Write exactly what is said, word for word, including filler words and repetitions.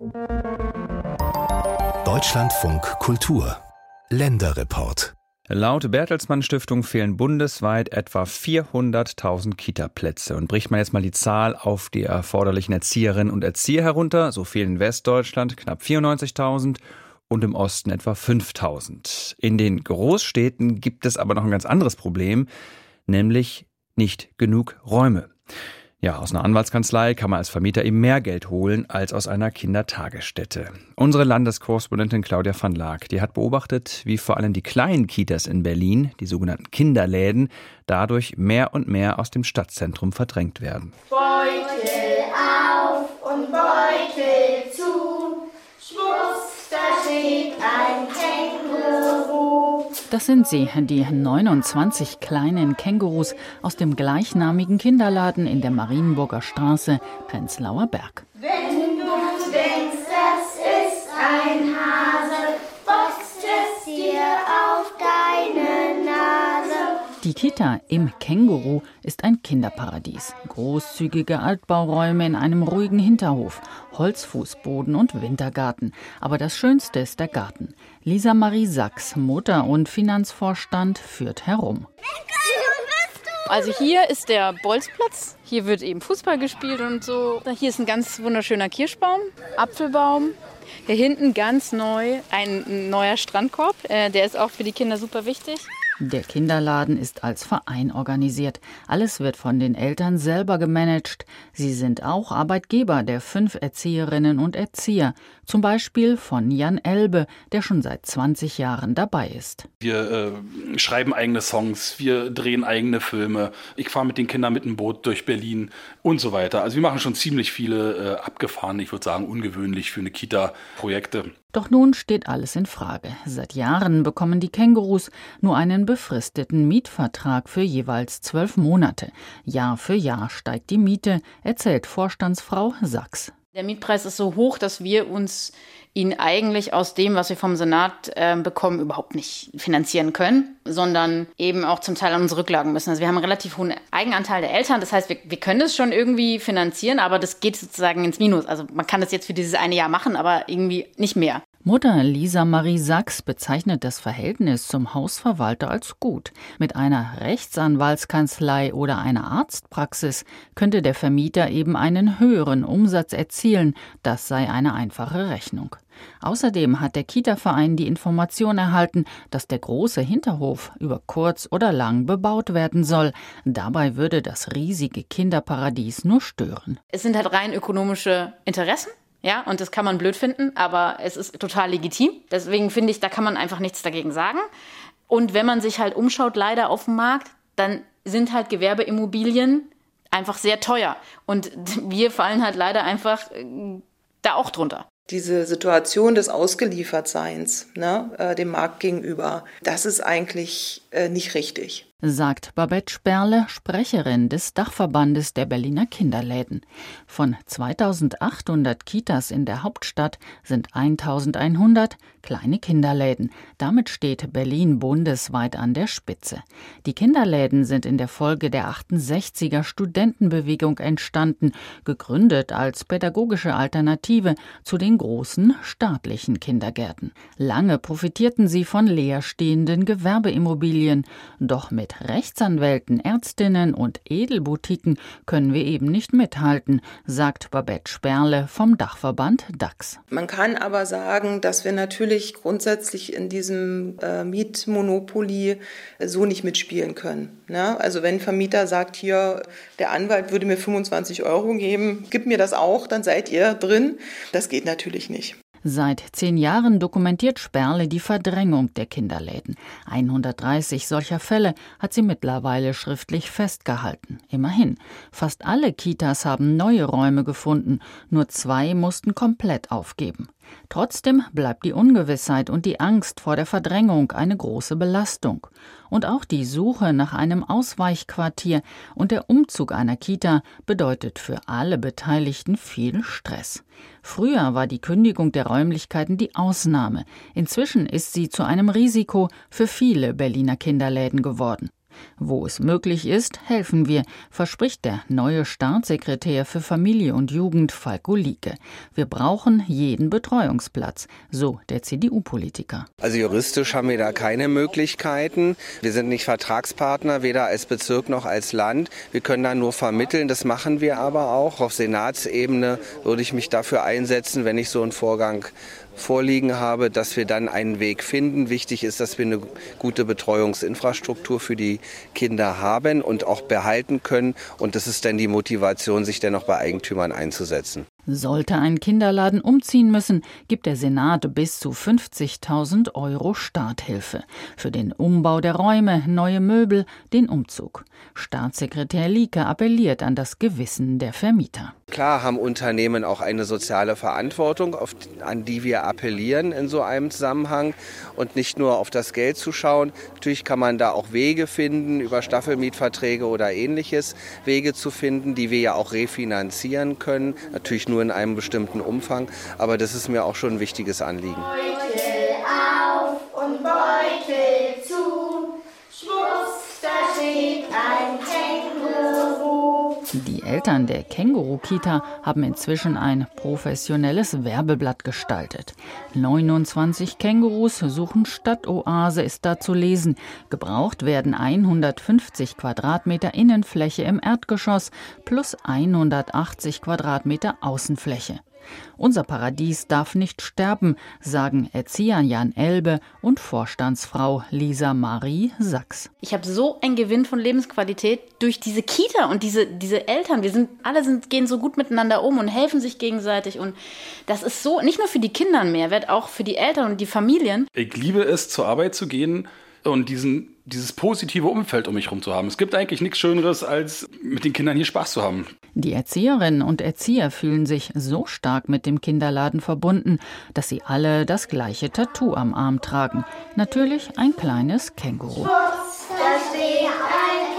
Deutschlandfunk Kultur Länderreport. Laut Bertelsmann Stiftung fehlen bundesweit etwa vierhunderttausend Kita-Plätze. Und bricht man jetzt mal die Zahl auf die erforderlichen Erzieherinnen und Erzieher herunter, so fehlen in Westdeutschland knapp vierundneunzigtausend und im Osten etwa fünftausend. In den Großstädten gibt es aber noch ein ganz anderes Problem, nämlich nicht genug Räume. Ja, aus einer Anwaltskanzlei kann man als Vermieter eben mehr Geld holen als aus einer Kindertagesstätte. Unsere Landeskorrespondentin Claudia van Laak, die hat beobachtet, wie vor allem die kleinen Kitas in Berlin, die sogenannten Kinderläden, dadurch mehr und mehr aus dem Stadtzentrum verdrängt werden. Beutel auf und Beutel zu, Schwupps, da steht ein Känguru. Das sind sie, die neunundzwanzig kleinen Kängurus aus dem gleichnamigen Kinderladen in der Marienburger Straße, Prenzlauer Berg. Wenn du denkst, das ist ein Hase, boxt es dir auf deine Nase. Die Kita im Känguru ist ein Kinderparadies. Großzügige Altbauräume in einem ruhigen Hinterhof, Holzfußboden und Wintergarten. Aber das Schönste ist der Garten. Lisa Marie Sachs, Mutter und Finanzvorstand, führt herum. Also hier ist der Bolzplatz. Hier wird eben Fußball gespielt und so. Hier ist ein ganz wunderschöner Kirschbaum, Apfelbaum. Hier hinten ganz neu ein neuer Strandkorb. Der ist auch für die Kinder super wichtig. Der Kinderladen ist als Verein organisiert. Alles wird von den Eltern selber gemanagt. Sie sind auch Arbeitgeber der fünf Erzieherinnen und Erzieher. Zum Beispiel von Jan Elbe, der schon seit zwanzig Jahren dabei ist. Wir äh, schreiben eigene Songs, wir drehen eigene Filme. Ich fahre mit den Kindern mit dem Boot durch Berlin und so weiter. Also wir machen schon ziemlich viele äh, abgefahrene, ich würde sagen ungewöhnlich für eine Kita Projekte. Doch nun steht alles in Frage. Seit Jahren bekommen die Kängurus nur einen befristeten Mietvertrag für jeweils zwölf Monate. Jahr für Jahr steigt die Miete, erzählt Vorstandsfrau Sachs. Der Mietpreis ist so hoch, dass wir uns ihn eigentlich aus dem, was wir vom Senat äh, bekommen, überhaupt nicht finanzieren können, sondern eben auch zum Teil an unsere Rücklagen müssen. Also wir haben einen relativ hohen Eigenanteil der Eltern. Das heißt, wir, wir können es schon irgendwie finanzieren, aber das geht sozusagen ins Minus. Also man kann das jetzt für dieses eine Jahr machen, aber irgendwie nicht mehr. Mutter Lisa Marie Sachs bezeichnet das Verhältnis zum Hausverwalter als gut. Mit einer Rechtsanwaltskanzlei oder einer Arztpraxis könnte der Vermieter eben einen höheren Umsatz erzielen. Das sei eine einfache Rechnung. Außerdem hat der Kita-Verein die Information erhalten, dass der große Hinterhof über kurz oder lang bebaut werden soll. Dabei würde das riesige Kinderparadies nur stören. Es sind halt rein ökonomische Interessen. Ja, und das kann man blöd finden, aber es ist total legitim. Deswegen finde ich, da kann man einfach nichts dagegen sagen. Und wenn man sich halt umschaut, leider auf dem Markt, dann sind halt Gewerbeimmobilien einfach sehr teuer. Und wir fallen halt leider einfach äh, da auch drunter. Diese Situation des Ausgeliefertseins, ne, äh, dem Markt gegenüber, das ist eigentlich äh, nicht richtig. Sagt Babette Sperle, Sprecherin des Dachverbandes der Berliner Kinderläden. Von zweitausendachthundert Kitas in der Hauptstadt sind eintausendeinhundert kleine Kinderläden. Damit steht Berlin bundesweit an der Spitze. Die Kinderläden sind in der Folge der achtundsechziger Studentenbewegung entstanden, gegründet als pädagogische Alternative zu den großen staatlichen Kindergärten. Lange profitierten sie von leerstehenden Gewerbeimmobilien, doch mit Rechtsanwälten, Ärztinnen und Edelboutiquen können wir eben nicht mithalten, sagt Babette Sperle vom Dachverband D A X. Man kann aber sagen, dass wir natürlich grundsätzlich in diesem äh, Mietmonopoly so nicht mitspielen können. Ne? Also wenn ein Vermieter sagt, hier, der Anwalt würde mir fünfundzwanzig Euro geben, gib mir das auch, dann seid ihr drin. Das geht natürlich nicht. Seit zehn Jahren dokumentiert Sperle die Verdrängung der Kinderläden. hundertdreißig solcher Fälle hat sie mittlerweile schriftlich festgehalten. Immerhin, fast alle Kitas haben neue Räume gefunden, nur zwei mussten komplett aufgeben. Trotzdem bleibt die Ungewissheit und die Angst vor der Verdrängung eine große Belastung. Und auch die Suche nach einem Ausweichquartier und der Umzug einer Kita bedeutet für alle Beteiligten viel Stress. Früher war die Kündigung der Räumlichkeiten die Ausnahme. Inzwischen ist sie zu einem Risiko für viele Berliner Kinderläden geworden. Wo es möglich ist, helfen wir, verspricht der neue Staatssekretär für Familie und Jugend Falko Lieke. Wir brauchen jeden Betreuungsplatz, so der C D U-Politiker. Also juristisch haben wir da keine Möglichkeiten. Wir sind nicht Vertragspartner, weder als Bezirk noch als Land. Wir können da nur vermitteln, das machen wir aber auch. Auf Senatsebene würde ich mich dafür einsetzen, wenn ich so einen Vorgang vorliegen habe, dass wir dann einen Weg finden. Wichtig ist, dass wir eine gute Betreuungsinfrastruktur für die Kinder haben und auch behalten können. Und das ist dann die Motivation, sich dennoch bei Eigentümern einzusetzen. Sollte ein Kinderladen umziehen müssen, gibt der Senat bis zu fünfzigtausend Euro Starthilfe. Für den Umbau der Räume, neue Möbel, den Umzug. Staatssekretär Lieke appelliert an das Gewissen der Vermieter. Klar haben Unternehmen auch eine soziale Verantwortung, auf, an die wir appellieren in so einem Zusammenhang und nicht nur auf das Geld zu schauen. Natürlich kann man da auch Wege finden, über Staffelmietverträge oder ähnliches, Wege zu finden, die wir ja auch refinanzieren können. Natürlich nur in einem bestimmten Umfang, aber das ist mir auch schon ein wichtiges Anliegen. Beutel auf und Beutel zu, Schwupps, da steht ein Känguru. Die Eltern der Känguru-Kita haben inzwischen ein professionelles Werbeblatt gestaltet. neunundzwanzig Kängurus suchen Stadtoase ist da zu lesen. Gebraucht werden hundertfünfzig Quadratmeter Innenfläche im Erdgeschoss plus hundertachtzig Quadratmeter Außenfläche. Unser Paradies darf nicht sterben, sagen Erzieher Jan Elbe und Vorstandsfrau Lisa Marie Sachs. Ich habe so einen Gewinn von Lebensqualität durch diese Kita und diese, diese Eltern. Wir sind alle sind, gehen so gut miteinander um und helfen sich gegenseitig. Und das ist so, nicht nur für die Kinder ein Mehrwert, auch für die Eltern und die Familien. Ich liebe es, zur Arbeit zu gehen und diesen, dieses positive Umfeld um mich herum zu haben. Es gibt eigentlich nichts Schöneres, als mit den Kindern hier Spaß zu haben. Die Erzieherinnen und Erzieher fühlen sich so stark mit dem Kinderladen verbunden, dass sie alle das gleiche Tattoo am Arm tragen. Natürlich ein kleines Känguru. Da steht ein